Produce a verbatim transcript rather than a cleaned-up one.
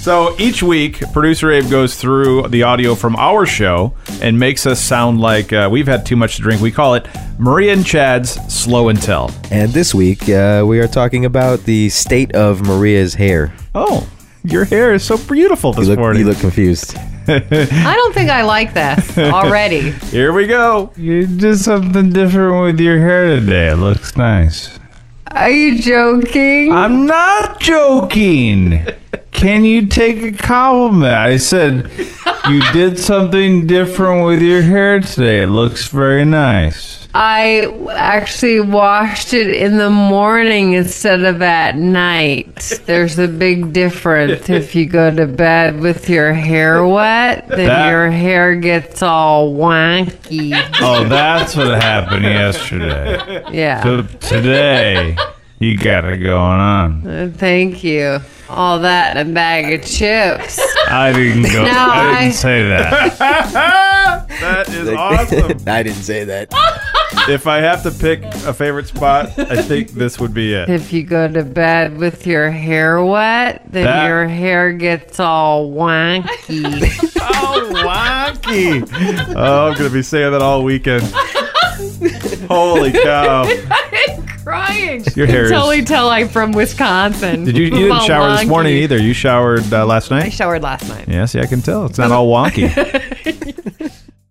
So each week, producer Abe goes through the audio from our show and makes us sound like uh, we've had too much to drink. We call it Maria and Chad's Slow and Tell. And this week, uh, we are talking about the state of Maria's hair. Oh, your hair is so beautiful this you look, morning. You look confused. I don't think I like this already. Here we go. You did something different with your hair today. It looks nice. Are you joking? I'm not joking. Can you take a compliment? I said you did something different with your hair today. It looks very nice. I actually washed it in the morning instead of at night. There's a big difference. If you go to bed with your hair wet, then That- your hair gets all wonky. Oh, that's what happened yesterday. Yeah. So today, you got it going on. Uh, Thank you. All that in a bag of chips. I didn't go. No, I didn't I- say that. That is awesome. I didn't say that. If I have to pick a favorite spot, I think this would be it. If you go to bed with your hair wet, then That- your hair gets all wonky. Oh, wonky. Oh, I'm going to be saying that all weekend. Holy cow. I'm crying. Your hair is... Totally tell I'm from Wisconsin. Did you, you didn't All shower this wonky. morning either. You showered uh, last I night? showered last night. Yeah, see, I can tell. It's not all wonky.